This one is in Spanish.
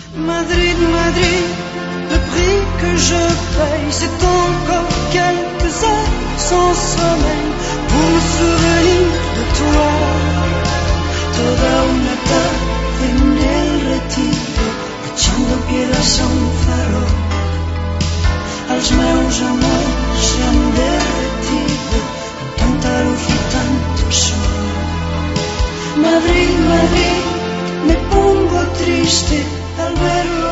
Madrid, Madrid, le prix que je paye, c'est encore quelques heures sans sommeil pour me souvenir de toi. Toda una tarde en el retiro, echando piedras a un farol. Els meus amors s'han derretido con tanta luz y tanto sol. Madrid, Madrid, me pongo triste al verlo